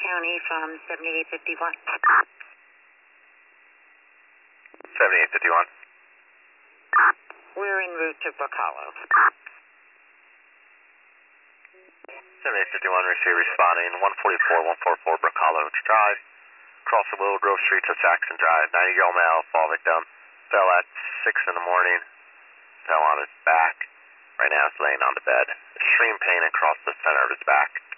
County from 7851. 7851. We're en route to Brook Hollow. 7851, receive responding 144 Brook Hollow Drive. Cross the Willow Grove Street to Saxon Drive. 90-year-old male, fall victim. Fell at 6 in the morning. Fell on his back. Right now it's laying on the bed. Extreme pain across the center of his back.